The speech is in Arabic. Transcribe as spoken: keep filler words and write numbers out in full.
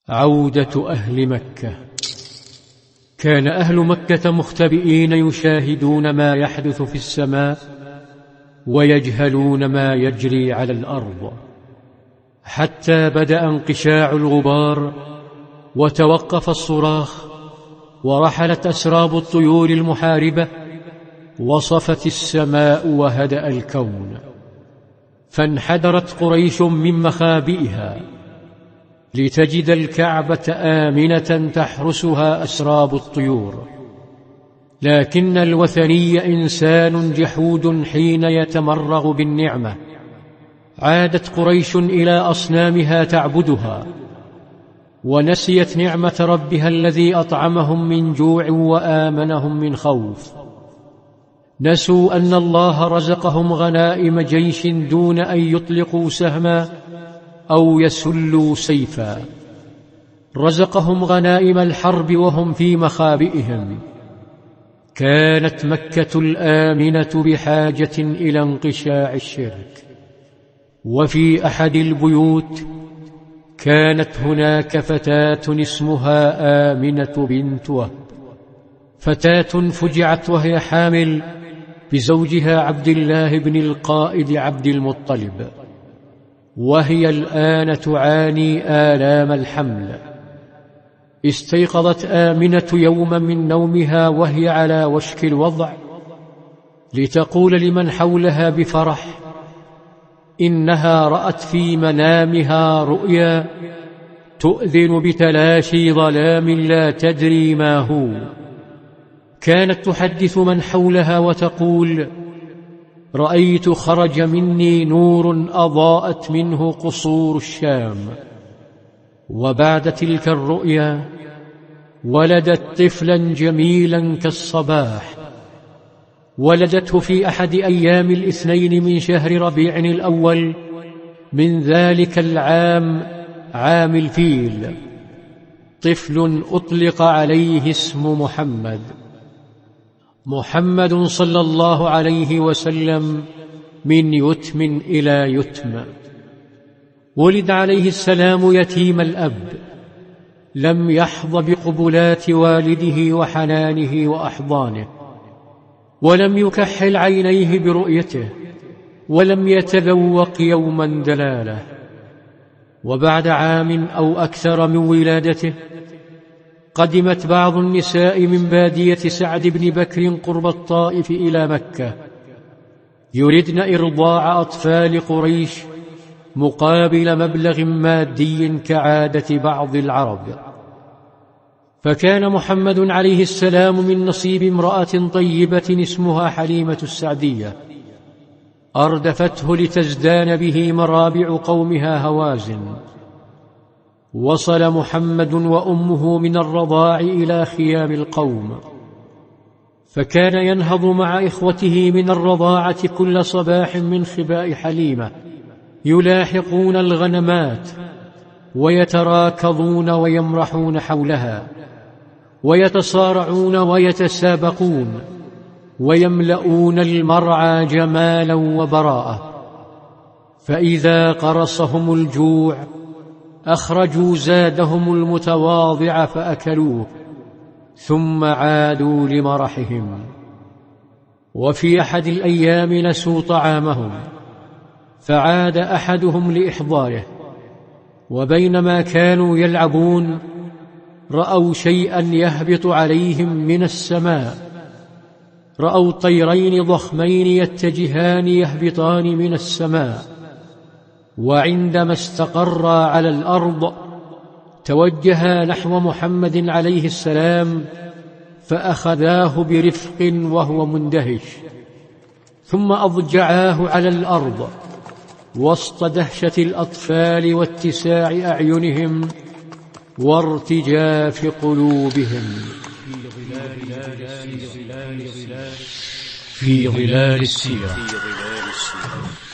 عودة أهل مكة. كان أهل مكة مختبئين يشاهدون ما يحدث في السماء ويجهلون ما يجري على الأرض، حتى بدأ انقشاع الغبار وتوقف الصراخ ورحلت أسراب الطيور المحاربة وصفت السماء وهدأ الكون، فانحدرت قريش من مخابئها لتجد الكعبة آمنة تحرسها أسراب الطيور. لكن الوثني إنسان جحود حين يتمرغ بالنعمة. عادت قريش إلى أصنامها تعبدها، ونسيت نعمة ربها الذي أطعمهم من جوع وآمنهم من خوف. نسوا أن الله رزقهم غنائم جيش دون أن يطلقوا سهما أو يسلوا سيفا، رزقهم غنائم الحرب وهم في مخابئهم. كانت مكة الآمنة بحاجة إلى انقشاع الشرك. وفي أحد البيوت كانت هناك فتاة اسمها آمنة بنت وهب، فتاة فجعت وهي حامل بزوجها عبد الله بن القائد عبد المطلب، وهي الآن تعاني آلام الحمل. استيقظت آمنة يوما من نومها وهي على وشك الوضع لتقول لمن حولها بفرح إنها رأت في منامها رؤيا تؤذن بتلاشي ظلام لا تدري ما هو. كانت تحدث من حولها وتقول: رأيت خرج مني نور أضاءت منه قصور الشام. وبعد تلك الرؤيا ولدت طفلا جميلا كالصباح، ولدته في أحد أيام الاثنين من شهر ربيع الأول من ذلك العام، عام الفيل، طفل أطلق عليه اسم محمد. محمد صلى الله عليه وسلم من يتم إلى يتم. ولد عليه السلام يتيم الأب، لم يحظ بقبلات والده وحنانه وأحضانه، ولم يكحل عينيه برؤيته، ولم يتذوق يوما دلاله. وبعد عام أو أكثر من ولادته قدمت بعض النساء من بادية سعد بن بكر قرب الطائف إلى مكة يردن إرضاع أطفال قريش مقابل مبلغ مادي كعادة بعض العرب. فكان محمد عليه السلام من نصيب امرأة طيبة اسمها حليمة السعدية، أردفته لتزدان به مرابع قومها هوازن. وصل محمد وأمه من الرضاع إلى خيام القوم، فكان ينهض مع إخوته من الرضاعة كل صباح من خباء حليمة، يلاحقون الغنمات ويتراكضون ويمرحون حولها، ويتصارعون ويتسابقون، ويملؤون المرعى جمالا وبراءة. فإذا قرصهم الجوع أخرجوا زادهم المتواضع فأكلوه، ثم عادوا لمرحهم. وفي أحد الأيام نسوا طعامهم، فعاد أحدهم لإحضاره، وبينما كانوا يلعبون رأوا شيئا يهبط عليهم من السماء. رأوا طيرين ضخمين يتجهان يهبطان من السماء، وعندما استقرا على الأرض توجها نحو محمد عليه السلام فأخذاه برفق وهو مندهش، ثم أضجعاه على الأرض وسط دهشة الأطفال واتساع أعينهم وارتجاف قلوبهم. في ظلال السيرة.